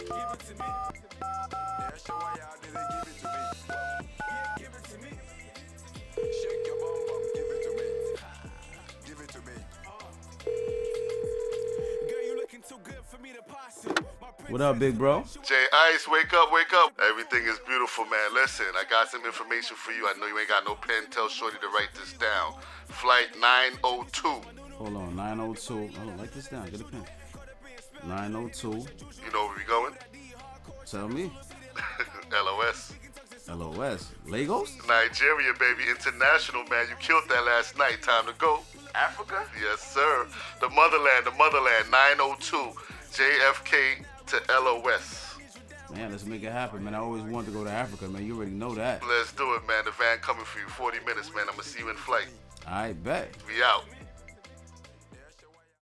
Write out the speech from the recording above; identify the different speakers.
Speaker 1: Yeah, show why y'all didn't give it to me. Give it to me. Shake your bum bum, give it to me. Give it to me. Girl, you looking too good for me to pass it.
Speaker 2: What up, big bro?
Speaker 3: Jay Ice, wake up, wake up. Everything is beautiful, man. Listen, I got some information for you. I know you ain't got no pen. Tell Shorty to write this down. Flight 902.
Speaker 2: Hold on, 902. Hold on, write this down. Get a pen. 902.
Speaker 3: You know where we going?
Speaker 2: Tell me.
Speaker 3: LOS.
Speaker 2: LOS. Lagos?
Speaker 3: Nigeria, baby. International, man. You killed that last night. Time to go.
Speaker 2: Africa?
Speaker 3: Yes, sir. The motherland, 902. JFK to LOS.
Speaker 2: Man, let's make it happen, man. I always wanted to go to Africa, man. You already know that.
Speaker 3: Let's do it, man. The van coming for you. 40 minutes, man. I'm going to see you in flight.
Speaker 2: I bet.
Speaker 3: We out.